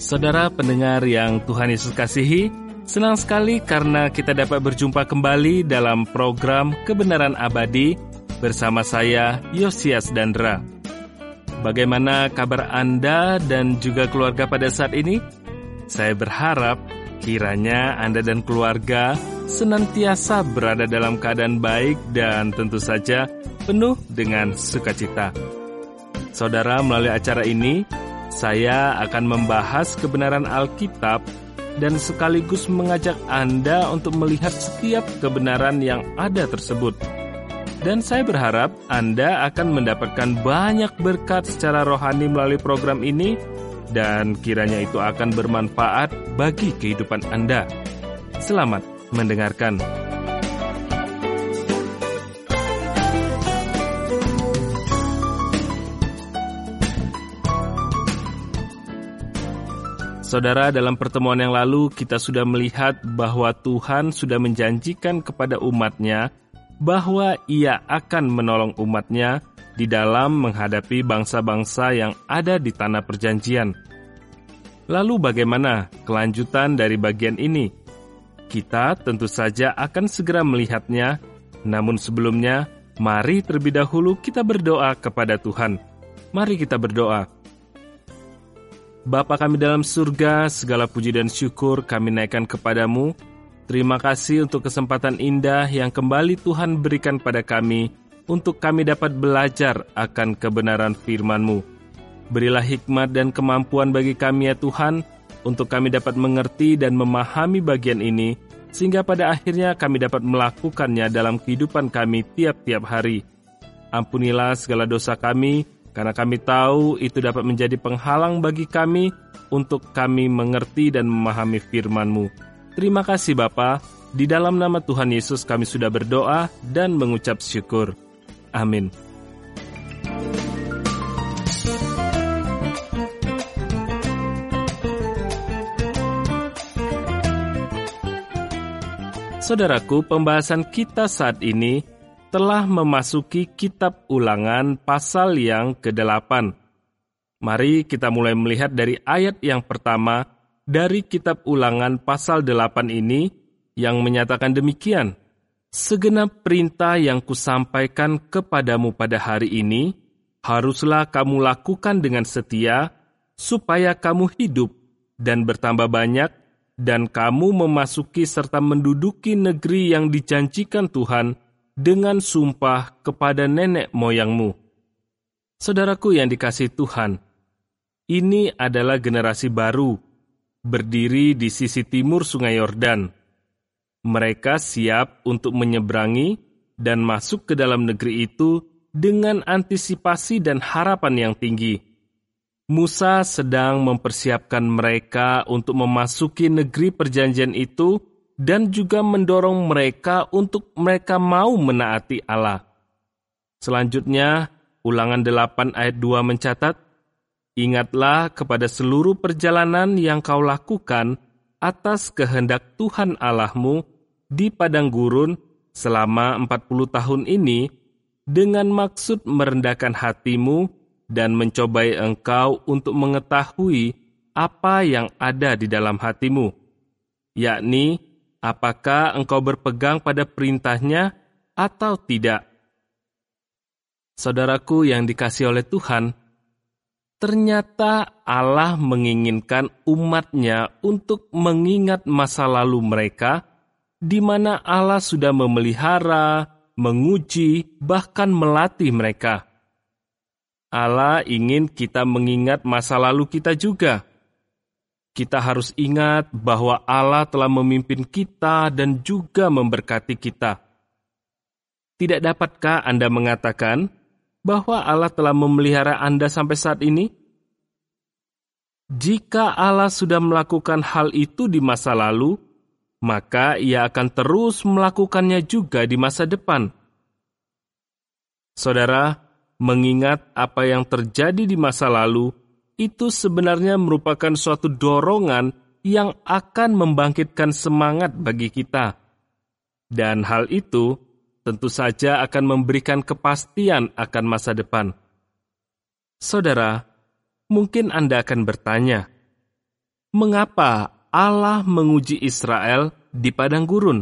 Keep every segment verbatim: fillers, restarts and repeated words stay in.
Saudara pendengar yang Tuhan Yesus kasihi, senang sekali karena kita dapat berjumpa kembali dalam program Kebenaran Abadi bersama saya, Yosias Dandra. Bagaimana kabar Anda dan juga keluarga pada saat ini? Saya berharap kiranya Anda dan keluarga senantiasa berada dalam keadaan baik dan tentu saja penuh dengan sukacita. Saudara, melalui acara ini, saya akan membahas kebenaran Alkitab dan sekaligus mengajak Anda untuk melihat setiap kebenaran yang ada tersebut. Dan saya berharap Anda akan mendapatkan banyak berkat secara rohani melalui program ini, dan kiranya itu akan bermanfaat bagi kehidupan Anda. Selamat mendengarkan. Saudara, dalam pertemuan yang lalu kita sudah melihat bahwa Tuhan sudah menjanjikan kepada umat-Nya bahwa Ia akan menolong umat-Nya di dalam menghadapi bangsa-bangsa yang ada di tanah perjanjian. Lalu bagaimana kelanjutan dari bagian ini? Kita tentu saja akan segera melihatnya, namun sebelumnya, mari terlebih dahulu kita berdoa kepada Tuhan. Mari kita berdoa. Bapa kami dalam surga, segala puji dan syukur kami naikkan kepadamu. Terima kasih untuk kesempatan indah yang kembali Tuhan berikan pada kami, untuk kami dapat belajar akan kebenaran firman-Mu. Berilah hikmat dan kemampuan bagi kami ya Tuhan, untuk kami dapat mengerti dan memahami bagian ini, sehingga pada akhirnya kami dapat melakukannya dalam kehidupan kami tiap-tiap hari. Ampunilah segala dosa kami, karena kami tahu itu dapat menjadi penghalang bagi kami untuk kami mengerti dan memahami firman-Mu. Terima kasih Bapa, di dalam nama Tuhan Yesus kami sudah berdoa dan mengucap syukur. Amin. Saudaraku, pembahasan kita saat ini telah memasuki kitab Ulangan pasal yang kedelapan. Mari kita mulai melihat dari ayat yang pertama dari kitab Ulangan pasal delapan ini yang menyatakan demikian. Segenap perintah yang kusampaikan kepadamu pada hari ini, haruslah kamu lakukan dengan setia, supaya kamu hidup dan bertambah banyak, dan kamu memasuki serta menduduki negeri yang dijanjikan Tuhan dengan sumpah kepada nenek moyangmu. Saudaraku yang dikasihi Tuhan, ini adalah generasi baru, berdiri di sisi timur Sungai Yordan. Mereka siap untuk menyeberangi dan masuk ke dalam negeri itu dengan antisipasi dan harapan yang tinggi. Musa sedang mempersiapkan mereka untuk memasuki negeri perjanjian itu, dan juga mendorong mereka untuk mereka mau menaati Allah. Selanjutnya, Ulangan delapan ayat dua mencatat, ingatlah kepada seluruh perjalanan yang kau lakukan atas kehendak Tuhan Allahmu di padang gurun selama empat puluh tahun ini, dengan maksud merendahkan hatimu dan mencobai engkau untuk mengetahui apa yang ada di dalam hatimu, yakni apakah engkau berpegang pada perintahnya atau tidak? Saudaraku yang dikasihi oleh Tuhan, ternyata Allah menginginkan umat-Nya untuk mengingat masa lalu mereka, di mana Allah sudah memelihara, menguji, bahkan melatih mereka. Allah ingin kita mengingat masa lalu kita juga. Kita harus ingat bahwa Allah telah memimpin kita dan juga memberkati kita. Tidak dapatkah Anda mengatakan bahwa Allah telah memelihara Anda sampai saat ini? Jika Allah sudah melakukan hal itu di masa lalu, maka Ia akan terus melakukannya juga di masa depan. Saudara, mengingat apa yang terjadi di masa lalu, itu sebenarnya merupakan suatu dorongan yang akan membangkitkan semangat bagi kita. Dan hal itu tentu saja akan memberikan kepastian akan masa depan. Saudara, mungkin Anda akan bertanya, mengapa Allah menguji Israel di padang gurun?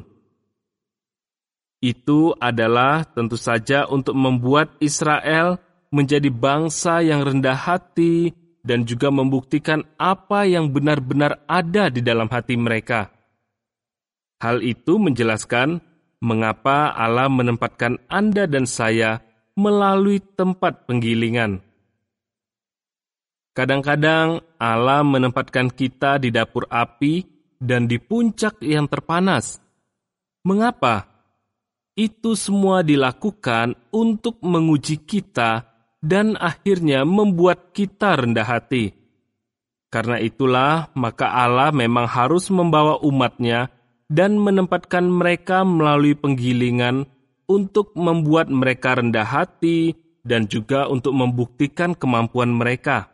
Itu adalah tentu saja untuk membuat Israel menjadi bangsa yang rendah hati dan juga membuktikan apa yang benar-benar ada di dalam hati mereka. Hal itu menjelaskan mengapa Allah menempatkan Anda dan saya melalui tempat penggilingan. Kadang-kadang Allah menempatkan kita di dapur api dan di puncak yang terpanas. Mengapa? Itu semua dilakukan untuk menguji kita dan akhirnya membuat kita rendah hati. Karena itulah, maka Allah memang harus membawa umat-Nya dan menempatkan mereka melalui penggilingan untuk membuat mereka rendah hati dan juga untuk membuktikan kemampuan mereka.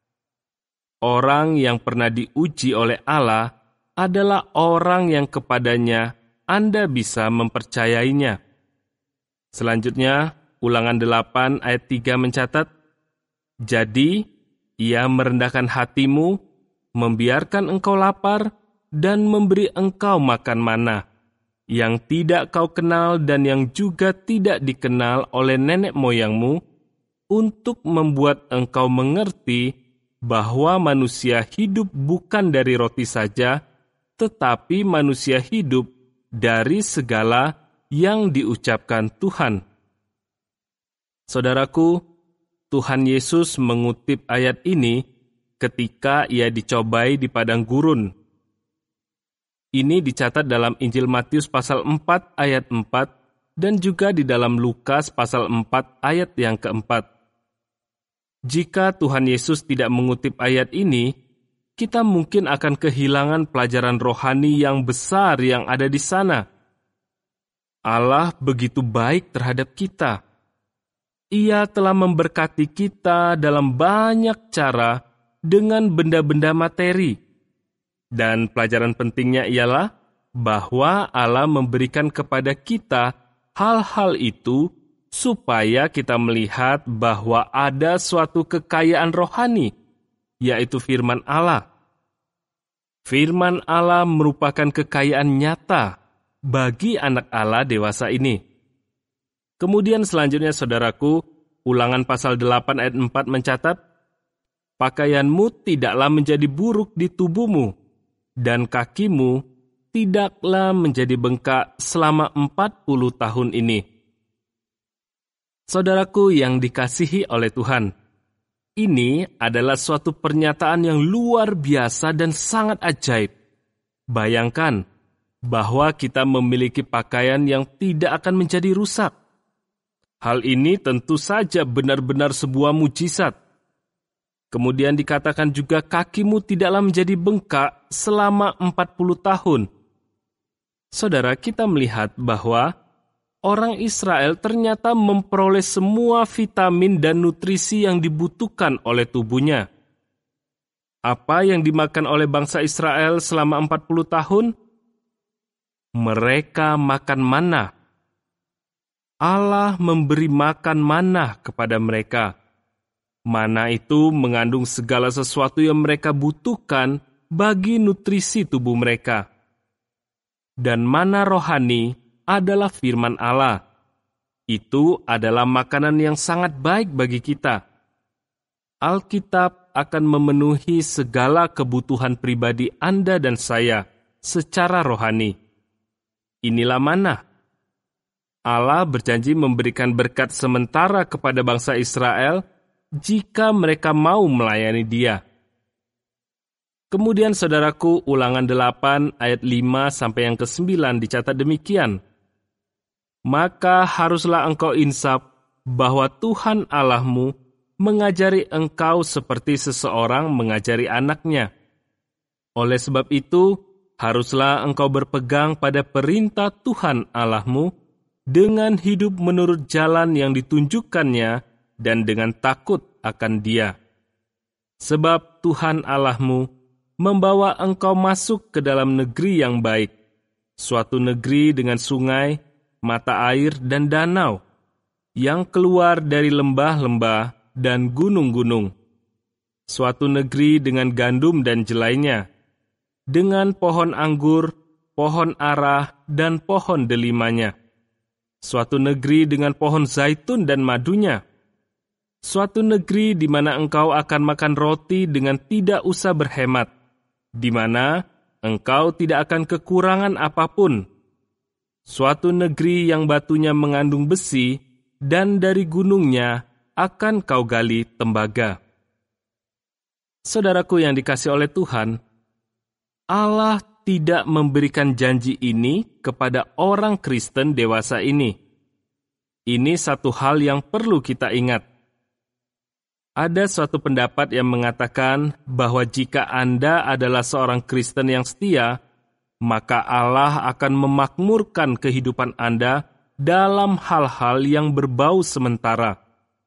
Orang yang pernah diuji oleh Allah adalah orang yang kepadanya Anda bisa mempercayainya. Selanjutnya, Ulangan delapan ayat tiga mencatat, "Jadi, ia merendahkan hatimu, membiarkan engkau lapar, dan memberi engkau makan mana, yang tidak kau kenal dan yang juga tidak dikenal oleh nenek moyangmu, untuk membuat engkau mengerti bahwa manusia hidup bukan dari roti saja, tetapi manusia hidup dari segala yang diucapkan Tuhan." Saudaraku, Tuhan Yesus mengutip ayat ini ketika ia dicobai di padang gurun. Ini dicatat dalam Injil Matius pasal empat ayat empat dan juga di dalam Lukas pasal empat ayat yang keempat. Jika Tuhan Yesus tidak mengutip ayat ini, kita mungkin akan kehilangan pelajaran rohani yang besar yang ada di sana. Allah begitu baik terhadap kita. Ia telah memberkati kita dalam banyak cara dengan benda-benda materi. Dan pelajaran pentingnya ialah bahwa Allah memberikan kepada kita hal-hal itu supaya kita melihat bahwa ada suatu kekayaan rohani, yaitu firman Allah. Firman Allah merupakan kekayaan nyata bagi anak Allah dewasa ini. Kemudian selanjutnya, saudaraku, Ulangan pasal delapan ayat empat mencatat, "Pakaianmu tidaklah menjadi buruk di tubuhmu, dan kakimu tidaklah menjadi bengkak selama empat puluh tahun ini." Saudaraku yang dikasihi oleh Tuhan, ini adalah suatu pernyataan yang luar biasa dan sangat ajaib. Bayangkan bahwa kita memiliki pakaian yang tidak akan menjadi rusak. Hal ini tentu saja benar-benar sebuah mujizat. Kemudian dikatakan juga kakimu tidaklah menjadi bengkak selama empat puluh tahun. Saudara, kita melihat bahwa orang Israel ternyata memperoleh semua vitamin dan nutrisi yang dibutuhkan oleh tubuhnya. Apa yang dimakan oleh bangsa Israel selama empat puluh tahun? Mereka makan manna. Allah memberi makan manna kepada mereka. Manna itu mengandung segala sesuatu yang mereka butuhkan bagi nutrisi tubuh mereka. Dan manna rohani adalah firman Allah. Itu adalah makanan yang sangat baik bagi kita. Alkitab akan memenuhi segala kebutuhan pribadi Anda dan saya secara rohani. Inilah manna. Allah berjanji memberikan berkat sementara kepada bangsa Israel jika mereka mau melayani Dia. Kemudian saudaraku, Ulangan delapan ayat lima sampai yang kesembilan dicatat demikian. "Maka haruslah engkau insaf bahwa Tuhan Allahmu mengajari engkau seperti seseorang mengajari anaknya. Oleh sebab itu, haruslah engkau berpegang pada perintah Tuhan Allahmu dengan hidup menurut jalan yang ditunjukkannya dan dengan takut akan Dia. Sebab Tuhan Allahmu membawa engkau masuk ke dalam negeri yang baik, suatu negeri dengan sungai, mata air, dan danau, yang keluar dari lembah-lembah dan gunung-gunung, suatu negeri dengan gandum dan jelainya, dengan pohon anggur, pohon ara, dan pohon delimanya. Suatu negeri dengan pohon zaitun dan madunya. Suatu negeri di mana engkau akan makan roti dengan tidak usah berhemat, di mana engkau tidak akan kekurangan apapun. Suatu negeri yang batunya mengandung besi, dan dari gunungnya akan kau gali tembaga. Saudaraku yang dikasihi oleh Tuhan, Allah tidak memberikan janji ini kepada orang Kristen dewasa ini. Ini satu hal yang perlu kita ingat. Ada suatu pendapat yang mengatakan bahwa jika Anda adalah seorang Kristen yang setia, maka Allah akan memakmurkan kehidupan Anda dalam hal-hal yang berbau sementara.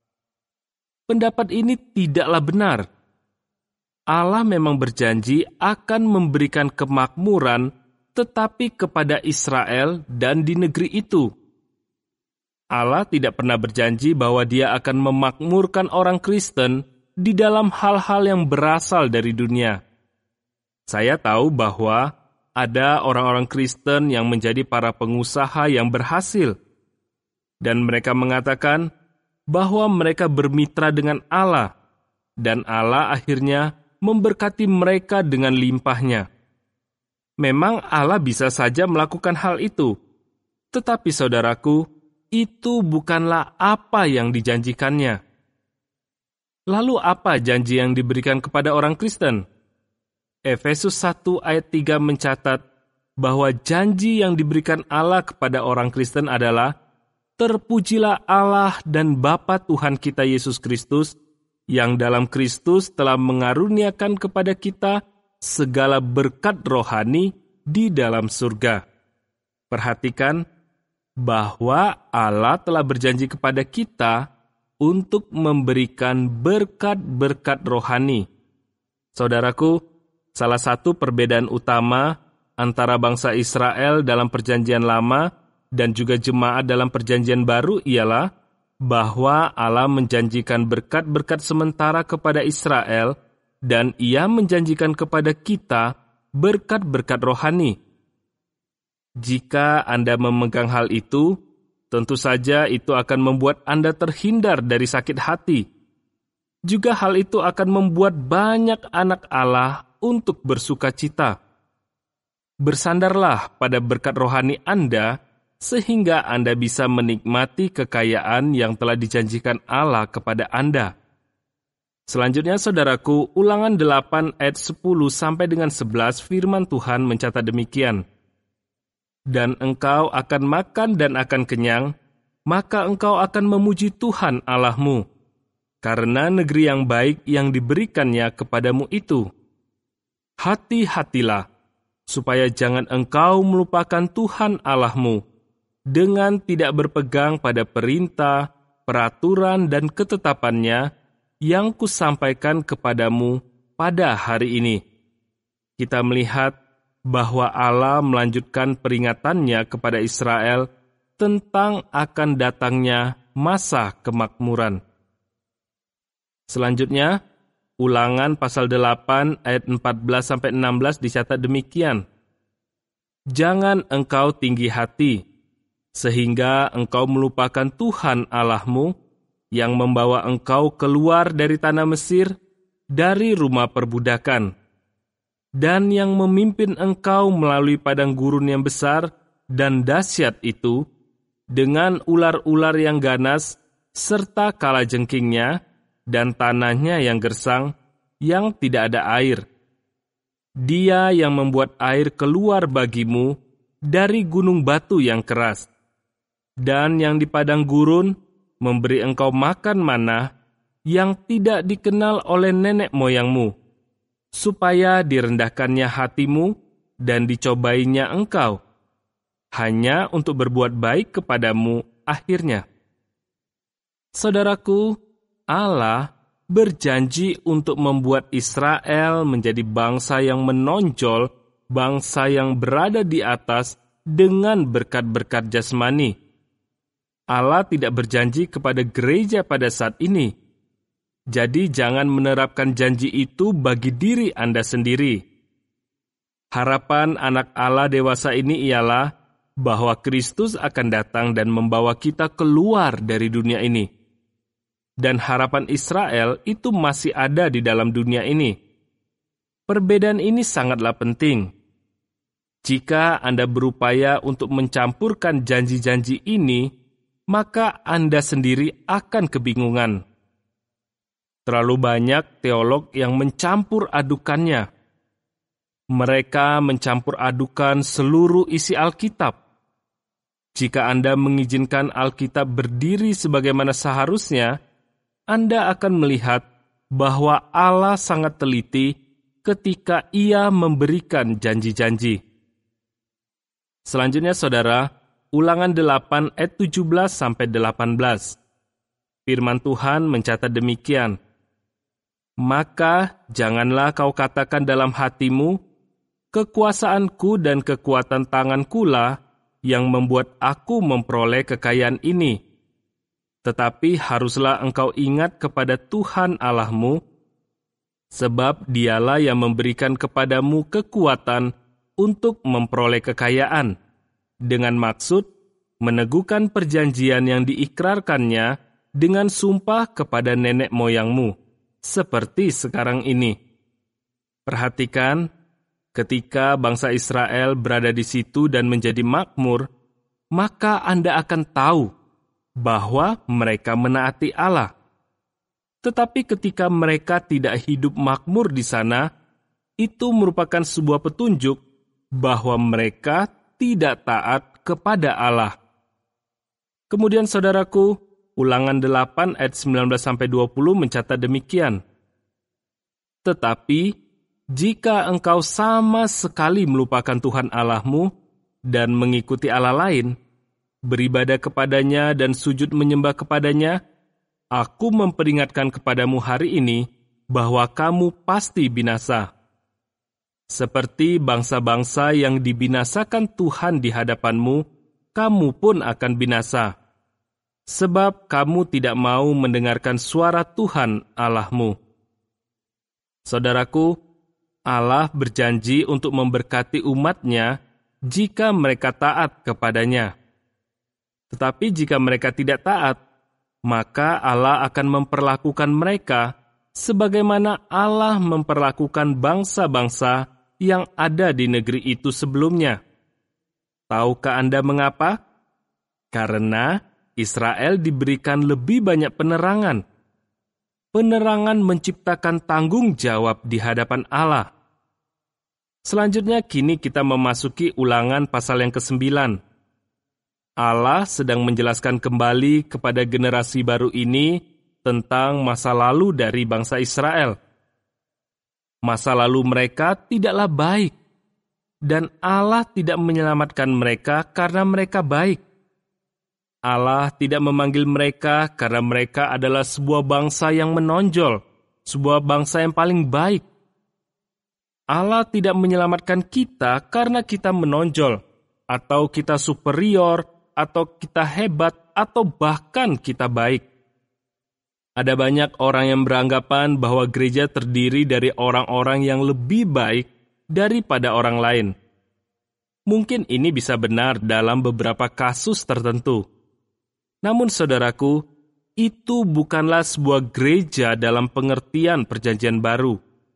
Pendapat ini tidaklah benar. Allah memang berjanji akan memberikan kemakmuran tetapi kepada Israel dan di negeri itu. Allah tidak pernah berjanji bahwa Dia akan memakmurkan orang Kristen di dalam hal-hal yang berasal dari dunia. Saya tahu bahwa ada orang-orang Kristen yang menjadi para pengusaha yang berhasil, dan mereka mengatakan bahwa mereka bermitra dengan Allah, dan Allah akhirnya memberkati mereka dengan limpahnya. Memang Allah bisa saja melakukan hal itu, tetapi saudaraku, itu bukanlah apa yang dijanjikannya. Lalu apa janji yang diberikan kepada orang Kristen? Efesus satu ayat tiga mencatat bahwa janji yang diberikan Allah kepada orang Kristen adalah, terpujilah Allah dan Bapa Tuhan kita Yesus Kristus, yang dalam Kristus telah mengaruniakan kepada kita segala berkat rohani di dalam surga. Perhatikan bahwa Allah telah berjanji kepada kita untuk memberikan berkat-berkat rohani. Saudaraku, salah satu perbedaan utama antara bangsa Israel dalam Perjanjian Lama dan juga jemaat dalam Perjanjian Baru ialah bahwa Allah menjanjikan berkat-berkat sementara kepada Israel dan Ia menjanjikan kepada kita berkat-berkat rohani. Jika Anda memegang hal itu, tentu saja itu akan membuat Anda terhindar dari sakit hati. Juga hal itu akan membuat banyak anak Allah untuk bersuka cita. Bersandarlah pada berkat rohani Anda, sehingga Anda bisa menikmati kekayaan yang telah dijanjikan Allah kepada Anda. Selanjutnya, saudaraku, Ulangan delapan ayat sepuluh sampai dengan sebelas firman Tuhan mencatat demikian. Dan engkau akan makan dan akan kenyang, maka engkau akan memuji Tuhan Allahmu, karena negeri yang baik yang diberikannya kepadamu itu. Hati-hatilah, supaya jangan engkau melupakan Tuhan Allahmu, dengan tidak berpegang pada perintah, peraturan, dan ketetapannya yang kusampaikan kepadamu pada hari ini. Kita melihat bahwa Allah melanjutkan peringatannya kepada Israel tentang akan datangnya masa kemakmuran. Selanjutnya, Ulangan pasal delapan ayat empat belas sampai enam belas dicatat demikian. Jangan engkau tinggi hati, sehingga engkau melupakan Tuhan Allahmu yang membawa engkau keluar dari tanah Mesir, dari rumah perbudakan, dan yang memimpin engkau melalui padang gurun yang besar dan dahsyat itu, dengan ular-ular yang ganas, serta kalajengkingnya, dan tanahnya yang gersang, yang tidak ada air. Dia yang membuat air keluar bagimu dari gunung batu yang keras, dan yang di padang gurun memberi engkau makan manna yang tidak dikenal oleh nenek moyangmu, supaya direndahkannya hatimu dan dicobainya engkau, hanya untuk berbuat baik kepadamu akhirnya. Saudaraku, Allah berjanji untuk membuat Israel menjadi bangsa yang menonjol, bangsa yang berada di atas dengan berkat-berkat jasmani. Allah tidak berjanji kepada gereja pada saat ini. Jadi jangan menerapkan janji itu bagi diri Anda sendiri. Harapan anak Allah dewasa ini ialah bahwa Kristus akan datang dan membawa kita keluar dari dunia ini. Dan harapan Israel itu masih ada di dalam dunia ini. Perbedaan ini sangatlah penting. Jika Anda berupaya untuk mencampurkan janji-janji ini, maka Anda sendiri akan kebingungan. Terlalu banyak teolog yang mencampur adukannya. Mereka mencampur adukan seluruh isi Alkitab. Jika Anda mengizinkan Alkitab berdiri sebagaimana seharusnya, Anda akan melihat bahwa Allah sangat teliti ketika Ia memberikan janji-janji. Selanjutnya, saudara, Ulangan delapan ayat tujuh belas sampai delapan belas. Firman Tuhan mencatat demikian. Maka janganlah kau katakan dalam hatimu, kekuasaanku dan kekuatan tangankulah yang membuat aku memperoleh kekayaan ini. Tetapi haruslah engkau ingat kepada Tuhan Allahmu, sebab Dialah yang memberikan kepadamu kekuatan untuk memperoleh kekayaan, dengan maksud meneguhkan perjanjian yang diikrarkannya dengan sumpah kepada nenek moyangmu, seperti sekarang ini. Perhatikan, ketika bangsa Israel berada di situ dan menjadi makmur, maka Anda akan tahu bahwa mereka menaati Allah. Tetapi ketika mereka tidak hidup makmur di sana, itu merupakan sebuah petunjuk bahwa mereka tidak taat kepada Allah. Kemudian saudaraku, Ulangan delapan ayat sembilan belas sampai dua puluh mencatat demikian. Tetapi jika engkau sama sekali melupakan Tuhan Allahmu dan mengikuti Allah lain, beribadah kepadanya dan sujud menyembah kepadanya, aku memperingatkan kepadamu hari ini bahwa kamu pasti binasa. Seperti bangsa-bangsa yang dibinasakan Tuhan di hadapanmu, kamu pun akan binasa. Sebab kamu tidak mau mendengarkan suara Tuhan Allahmu. Saudaraku, Allah berjanji untuk memberkati umat-Nya jika mereka taat kepadanya. Tetapi jika mereka tidak taat, maka Allah akan memperlakukan mereka sebagaimana Allah memperlakukan bangsa-bangsa yang ada di negeri itu sebelumnya. Tahukah Anda mengapa? Karena Israel diberikan lebih banyak penerangan. Penerangan menciptakan tanggung jawab di hadapan Allah. Selanjutnya kini kita memasuki Ulangan pasal yang kesembilan. Allah sedang menjelaskan kembali kepada generasi baru ini tentang masa lalu dari bangsa Israel. Masa lalu mereka tidaklah baik, dan Allah tidak menyelamatkan mereka karena mereka baik. Allah tidak memanggil mereka karena mereka adalah sebuah bangsa yang menonjol, sebuah bangsa yang paling baik. Allah tidak menyelamatkan kita karena kita menonjol, atau kita superior, atau kita hebat, atau bahkan kita baik. Ada banyak orang yang beranggapan bahwa gereja terdiri dari orang-orang yang lebih baik daripada orang lain. Mungkin ini bisa benar dalam beberapa kasus tertentu. Namun saudaraku, itu bukanlah sebuah gereja dalam pengertian perjanjian baru.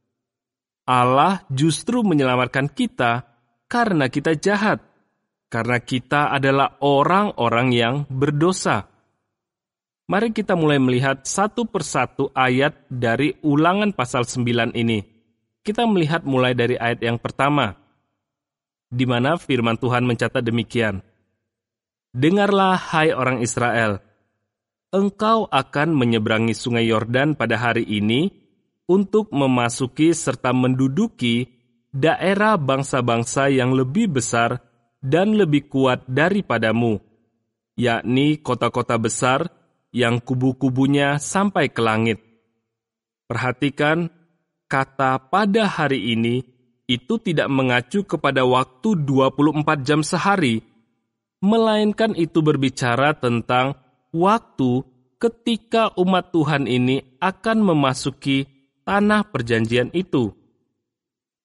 Allah justru menyelamatkan kita karena kita jahat, karena kita adalah orang-orang yang berdosa. Mari kita mulai melihat satu persatu ayat dari Ulangan pasal sembilan ini. Kita melihat mulai dari ayat yang pertama, di mana firman Tuhan mencatat demikian. Dengarlah, hai orang Israel, engkau akan menyeberangi sungai Yordan pada hari ini untuk memasuki serta menduduki daerah bangsa-bangsa yang lebih besar dan lebih kuat daripadamu, yakni kota-kota besar yang kubu-kubunya sampai ke langit. Perhatikan, kata pada hari ini itu tidak mengacu kepada waktu dua puluh empat jam sehari, melainkan itu berbicara tentang waktu ketika umat Tuhan ini akan memasuki tanah perjanjian itu.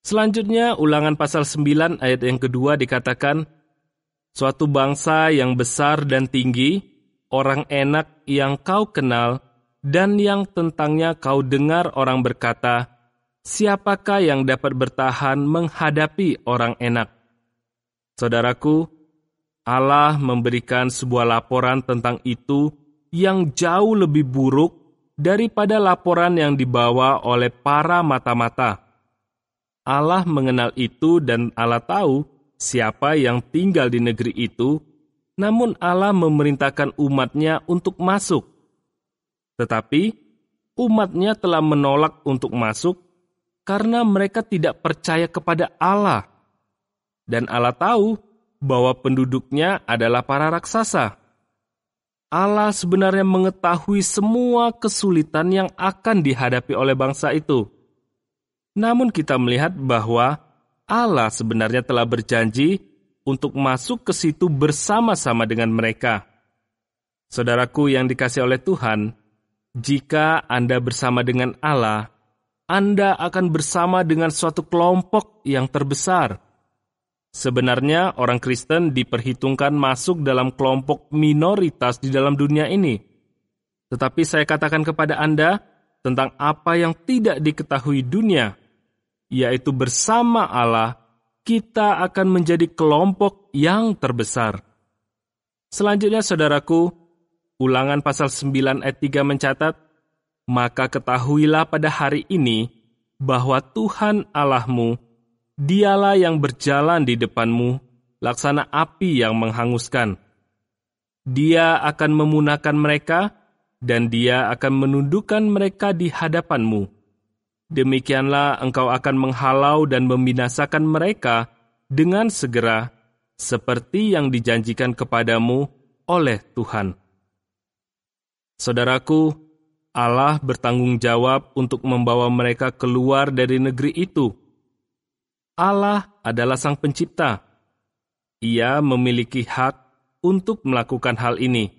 Selanjutnya, Ulangan pasal sembilan ayat yang kedua dikatakan, suatu bangsa yang besar dan tinggi, orang enak yang kau kenal, dan yang tentangnya kau dengar orang berkata, siapakah yang dapat bertahan menghadapi orang enak? Saudaraku, Allah memberikan sebuah laporan tentang itu yang jauh lebih buruk daripada laporan yang dibawa oleh para mata-mata. Allah mengenal itu dan Allah tahu siapa yang tinggal di negeri itu, namun Allah memerintahkan umatnya untuk masuk. Tetapi umatnya telah menolak untuk masuk karena mereka tidak percaya kepada Allah. Dan Allah tahu bahwa penduduknya adalah para raksasa. Allah sebenarnya mengetahui semua kesulitan yang akan dihadapi oleh bangsa itu. Namun kita melihat bahwa Allah sebenarnya telah berjanji untuk masuk ke situ bersama-sama dengan mereka. Saudaraku yang dikasihi oleh Tuhan, jika Anda bersama dengan Allah, Anda akan bersama dengan suatu kelompok yang terbesar. Sebenarnya orang Kristen diperhitungkan masuk dalam kelompok minoritas di dalam dunia ini. Tetapi saya katakan kepada Anda tentang apa yang tidak diketahui dunia, yaitu bersama Allah, kita akan menjadi kelompok yang terbesar. Selanjutnya, saudaraku, Ulangan pasal sembilan ayat tiga mencatat, maka ketahuilah pada hari ini bahwa Tuhan Allahmu, dialah yang berjalan di depanmu, laksana api yang menghanguskan. Dia akan memunahkan mereka, dan dia akan menundukkan mereka di hadapanmu. Demikianlah engkau akan menghalau dan membinasakan mereka dengan segera, seperti yang dijanjikan kepadamu oleh Tuhan. Saudaraku, Allah bertanggung jawab untuk membawa mereka keluar dari negeri itu. Allah adalah Sang Pencipta. Ia memiliki hak untuk melakukan hal ini.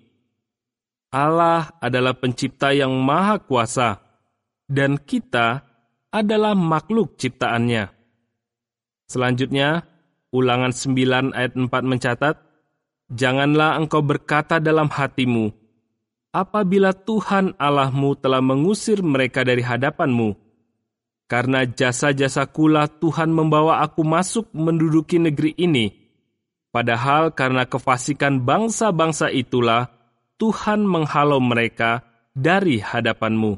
Allah adalah Pencipta yang Maha Kuasa, dan kita adalah makhluk ciptaannya. Selanjutnya, Ulangan sembilan ayat empat mencatat, janganlah engkau berkata dalam hatimu, apabila Tuhan Allahmu telah mengusir mereka dari hadapanmu, karena jasa-jasakulah Tuhan membawa aku masuk menduduki negeri ini, padahal karena kefasikan bangsa-bangsa itulah Tuhan menghalau mereka dari hadapanmu.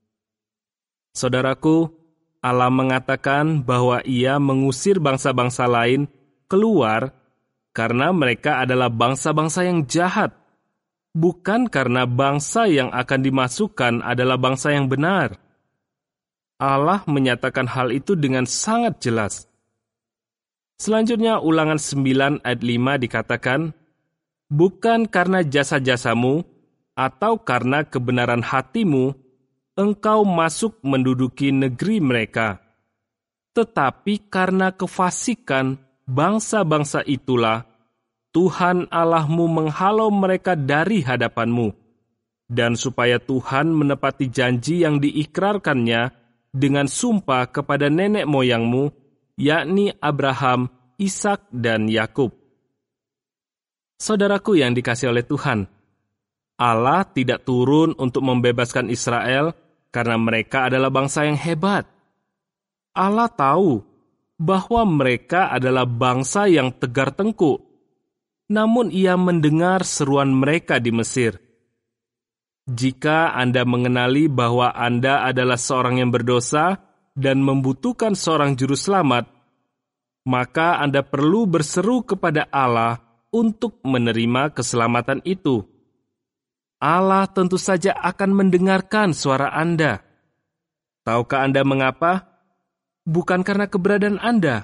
Saudaraku, Allah mengatakan bahwa Ia mengusir bangsa-bangsa lain keluar karena mereka adalah bangsa-bangsa yang jahat, bukan karena bangsa yang akan dimasukkan adalah bangsa yang benar. Allah menyatakan hal itu dengan sangat jelas. Selanjutnya, Ulangan sembilan ayat lima dikatakan, bukan karena jasa-jasamu atau karena kebenaran hatimu, engkau masuk menduduki negeri mereka, tetapi karena kefasikan bangsa-bangsa itulah Tuhan Allahmu menghalau mereka dari hadapanmu, dan supaya Tuhan menepati janji yang diikrarkannya dengan sumpah kepada nenek moyangmu, yakni Abraham, Ishak, dan Yakub. Saudaraku yang dikasihi oleh Tuhan, Allah tidak turun untuk membebaskan Israel karena mereka adalah bangsa yang hebat. Allah tahu bahwa mereka adalah bangsa yang tegar tengkuk, namun Ia mendengar seruan mereka di Mesir. Jika Anda mengenali bahwa Anda adalah seorang yang berdosa dan membutuhkan seorang juru selamat, maka Anda perlu berseru kepada Allah untuk menerima keselamatan itu. Allah tentu saja akan mendengarkan suara Anda. Tahukah Anda mengapa? Bukan karena keberadaan Anda,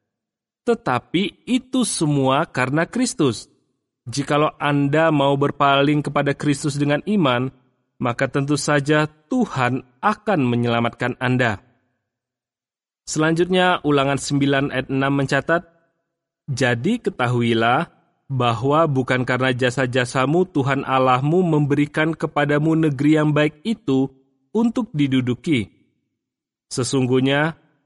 tetapi itu semua karena Kristus. Jikalau Anda mau berpaling kepada Kristus dengan iman, maka tentu saja Tuhan akan menyelamatkan Anda. Selanjutnya, Ulangan sembilan ayat enam mencatat, jadi ketahuilah bahwa bukan karena jasa-jasamu Tuhan Allahmu memberikan kepadamu negeri yang baik itu untuk diduduki. Sesungguhnya,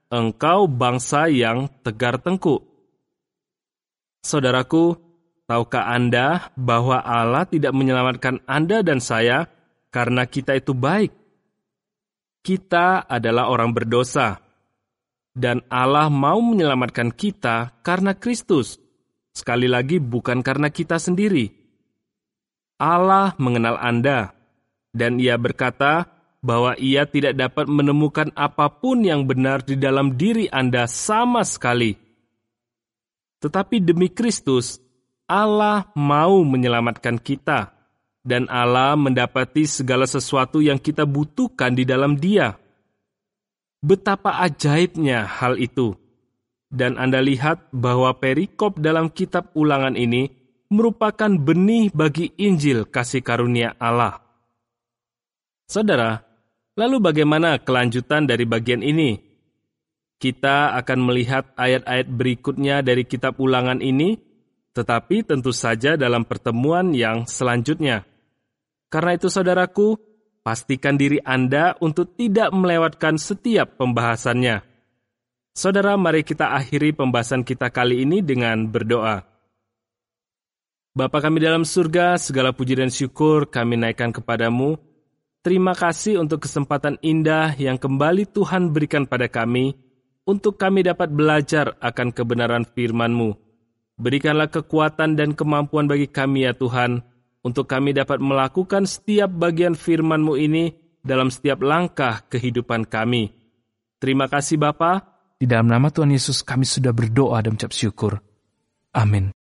engkau bangsa yang tegar tengkuk. Saudaraku, tahukah Anda bahwa Allah tidak menyelamatkan Anda dan saya karena kita itu baik? Kita adalah orang berdosa, dan Allah mau menyelamatkan kita karena Kristus. Sekali lagi, bukan karena kita sendiri. Allah mengenal Anda, dan Ia berkata bahwa Ia tidak dapat menemukan apapun yang benar di dalam diri Anda sama sekali. Tetapi demi Kristus, Allah mau menyelamatkan kita, dan Allah mendapati segala sesuatu yang kita butuhkan di dalam Dia. Betapa ajaibnya hal itu. Dan Anda lihat bahwa perikop dalam kitab Ulangan ini merupakan benih bagi Injil kasih karunia Allah. Saudara, lalu bagaimana kelanjutan dari bagian ini? Kita akan melihat ayat-ayat berikutnya dari kitab Ulangan ini, tetapi tentu saja dalam pertemuan yang selanjutnya. Karena itu saudaraku, pastikan diri Anda untuk tidak melewatkan setiap pembahasannya. Saudara, mari kita akhiri pembahasan kita kali ini dengan berdoa. Bapa kami dalam surga, segala puji dan syukur kami naikkan kepadamu. Terima kasih untuk kesempatan indah yang kembali Tuhan berikan pada kami, untuk kami dapat belajar akan kebenaran firman-Mu. Berikanlah kekuatan dan kemampuan bagi kami ya Tuhan, untuk kami dapat melakukan setiap bagian firman-Mu ini dalam setiap langkah kehidupan kami. Terima kasih Bapa. Di dalam nama Tuhan Yesus kami sudah berdoa dan mengucap syukur. Amin.